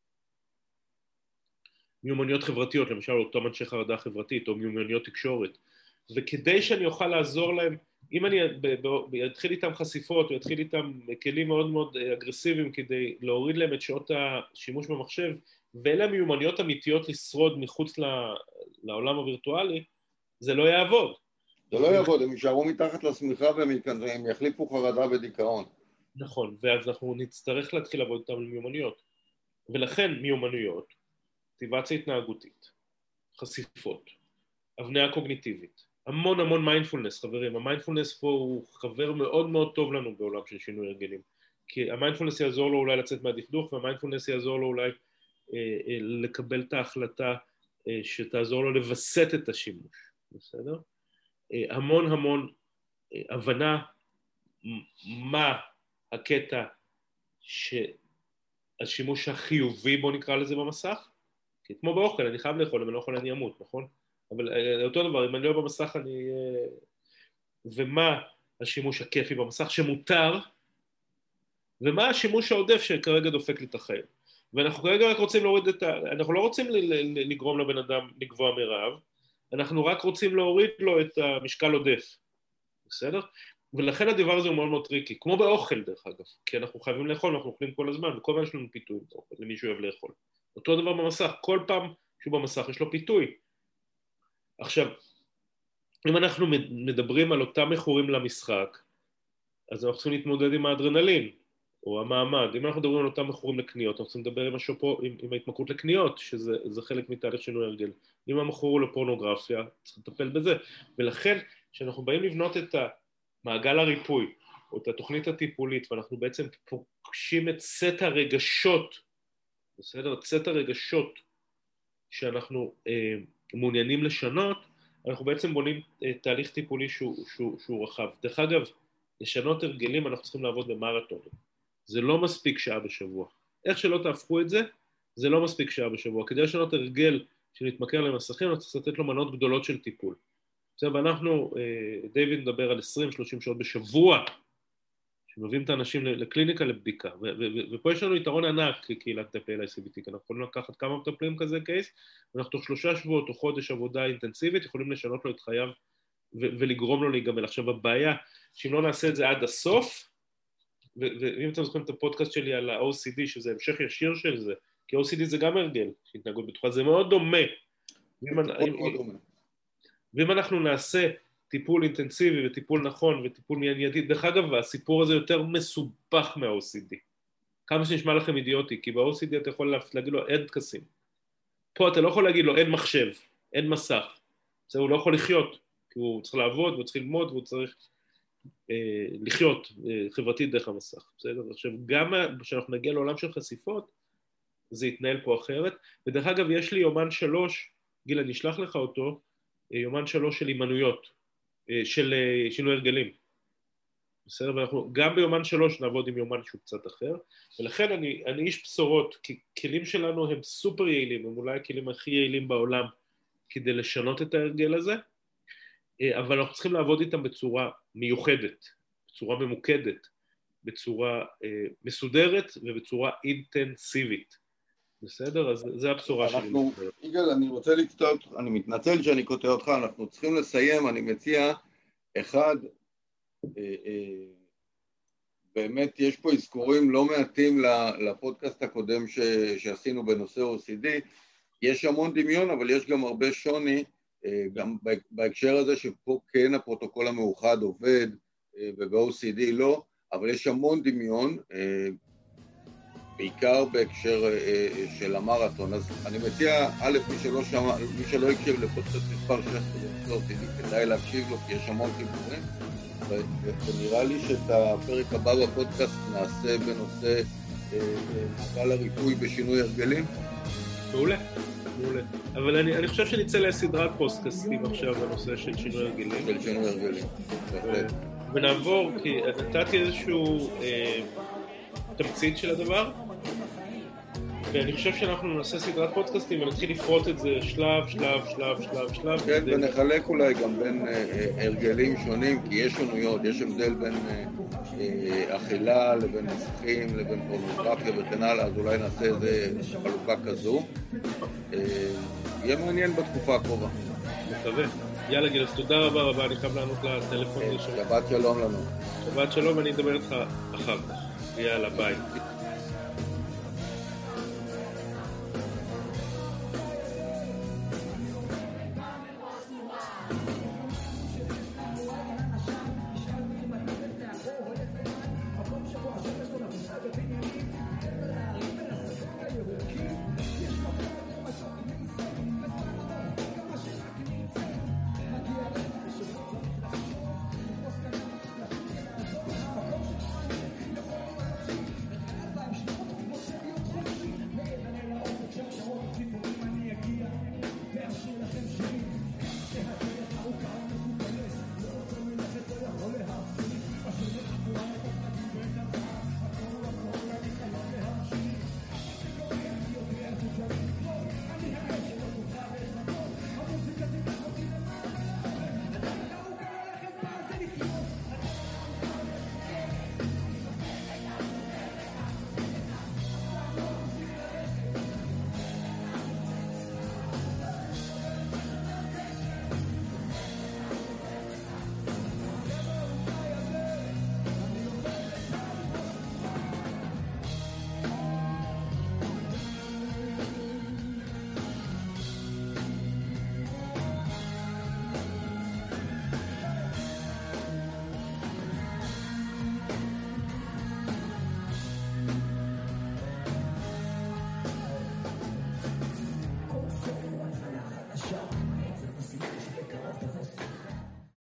מיומנויות חברתיות, למשל אותם אנשי חרדה חברתית, או מיומנויות תקשורת. וכדי שאני אוכל לעזור להם, אם אני אתחיל איתם חשיפות, או אתחיל איתם כלים מאוד מאוד אגרסיביים, כדי להוריד להם את שעות השימוש במחשב, ואלה מיומנויות אמיתיות לשרוד מחוץ לעולם הווירטואלי, זה לא יעבוד. זה לא יעבוד, הם יישארו מתחת לשמיכה והם יחליפו חרדה ודיכאון. נכון, ואז אנחנו נצטרך להתחיל לעבוד איתם על מיומנויות. ולכן מיומנויות, אקטיבציה התנהגותית, חשיפות, הבניה קוגניטיבית, המון המון מיינדפולנס, חברים. המיינדפולנס פה הוא חבר מאוד מאוד טוב לנו בעולם של שינוי הרגלים. כי המיינדפולנס יעזור לו אולי לצאת מהדכדוך, והמיינדפולנס יעזור לו אולי אה, אה, לקבל את ההחלטה אה, שתעזור לו לבסט את השימוש. בסדר? אה, המון המון אה, הבנה מה הקטע שהשימוש החיובי, בוא נקרא לזה במסך, כי כמו באוכל, אני חייב לאכול, אם אני לא אוכל אני אמות, נכון? אבל אותו דבר, אם אני לא במסך אני... ומה השימוש הכיפי במסך שמותר, ומה השימוש העודף שכרגע דופק לי את החיים. ואנחנו כרגע רק רוצים להוריד את ה... אנחנו לא רוצים לגרום לבן אדם לגבוה מרעב, אנחנו רק רוצים להוריד לו את המשקל עודף. בסדר? ולכן הדבר הזה הוא מאוד מאוד טריקי, כמו באוכל דרך אגב, כי אנחנו חייבים לאכול, אנחנו אוכלים כל הזמן, וכל פעם יש לנו פיתוי באוכל, למי שאוהב לאכול. אותו דבר במסך, כל פעם שהוא במסך יש לו פיתוי. עכשיו, אם אנחנו מדברים על אותם מכורים למשחק, אז אנחנו צריכים להתמודד עם האדרנלין, או המעמד. אם אנחנו מדברים על אותם מכורים לקניות, אנחנו צריכים לדבר עם, השופו, עם, עם ההתמכרות לקניות, שזה חלק מתהליך שינוי הרגל. אם המכור הוא לפורנוגרפיה, צריך לטפל בזה. ולכן, כשאנחנו באים לבנות את המעגל הריפוי, או את התוכנית הטיפולית, ואנחנו בעצם פוגשים את סט הרגשות, בסדר? את סט הרגשות שאנחנו אה, מעוניינים לשנות, אנחנו בעצם בונים אה, תהליך טיפולי שהוא, שהוא, שהוא רחב. דרך אגב, לשנות הרגלים אנחנו צריכים לעבוד במרתונים. זה לא מספיק שעה בשבוע. איך שלא תהפכו את זה, זה לא מספיק שעה בשבוע. כדי לשנות הרגל שנתמכר למסכים, אנחנו צריכים לתת לו מנות גדולות של טיפול. עכשיו, אנחנו, אה, דיוויד מדבר על עשרים שלושים שעות בשבוע, שמביאים את האנשים לקליניקה לבדיקה, ו- ו- ופה יש לנו יתרון ענק כקהילת מטפלי איי סי בי טי, כי אנחנו יכולים לקחת כמה מטפלים כזה קייס, ואנחנו תוך שלושה שבועות או חודש עבודה אינטנסיבית, יכולים לשנות לו את חייו ו- ולגרום לו להיגמל. עכשיו הבעיה, שאם לא נעשה את זה עד הסוף, ו- ואם אתם זוכרים את הפודקאסט שלי על ה-או סי די, שזה המשך ישיר של זה, כי או סי די זה גם הרגל, שהתנהגות בטוחה, זה מאוד דומה. ואם, מאוד דומה. ואם אנחנו נעשה טיפול אינטנסיבי וטיפול נכון וטיפול מיידי, דרך אגב, הסיפור הזה יותר מסובך מה-או סי די. כמה שנשמע לכם אידיוטי, כי ב-או סי די אתה יכול להגיד לו אין דקסים. פה אתה לא יכול להגיד לו אין מחשב, אין מסך. זה הוא לא יכול לחיות, כי הוא צריך לעבוד והוא צריך ללמוד והוא צריך אה, לחיות אה, חברתית דרך המסך. בסדר? עכשיו, גם כשאנחנו נגיע לעולם של חשיפות, זה יתנהל פה אחרת. ודרך אגב, יש לי יומן שלוש, גיל, אני אשלח לך אותו, יומן שלוש של אימנויות. של שינוי הרגלים. בסדר? ואנחנו גם ביומן שלוש נעבוד עם יומן שהוא קצת אחר, ולכן אני, אני איש בשורות, כי כלים שלנו הם סופר יעילים, הם אולי הכלים הכי יעילים בעולם כדי לשנות את ההרגל הזה, אבל אנחנו צריכים לעבוד איתם בצורה מיוחדת, בצורה ממוקדת, בצורה מסודרת ובצורה אינטנסיבית. בסדר, אז זה הבשורה שלי. אנחנו, יגאל, אני רוצה לקטוע, אני מתנצל שאני קוטע אותך, אנחנו צריכים לסיים, אני מציע, אחד, אה, אה, באמת יש פה אזכורים לא מעטים לפודקאסט הקודם ש, שעשינו בנושא או אי סי די, יש המון דמיון, אבל יש גם הרבה שוני, אה, גם בהקשר הזה שפה כן הפרוטוקול המאוחד עובד, אה, וב-או אי סי די לא, אבל יש המון דמיון, אה, בעיקר בהקשר של המרתון. אז אני מציע, א', מי שלא שמע, מי שלא הקשיב לפודקאסט מספר שש עשרה, כדאי להקשיב לו, כי יש המון חיבורים, ונראה לי שאת הפרק הבא בפודקאסט נעשה בנושא מעגל הריפוי בשינוי הרגלים. מעולה, מעולה. אבל אני, אני חושב שנצא לסדרת פודקאסטים עכשיו בנושא של שינוי הרגלים. של שינוי הרגלים. ונעבור, כי נתתי איזשהו אה, תמצית של הדבר, ואני חושב שאנחנו נעשה סדרת פודקאסטים ונתחיל לפרוט את זה שלב, שלב, שלב, שלב, שלב. כן, ונחלק אולי גם בין אה, הרגלים שונים, כי יש שונויות, יש הבדל בין אה, אה, אכילה לבין מסכים, לבין פורנוגרפיה וכן הלאה, אז אולי נעשה איזה חלוקה כזו. אה, יהיה מעניין בתקופה הקרובה. מקווה. יאללה גיל, אז תודה רבה רבה, אני חייב לענות לטלפון. שבת שלום לנו. שבת שלום, אני אדבר איתך אחר כך. יאללה, ביי.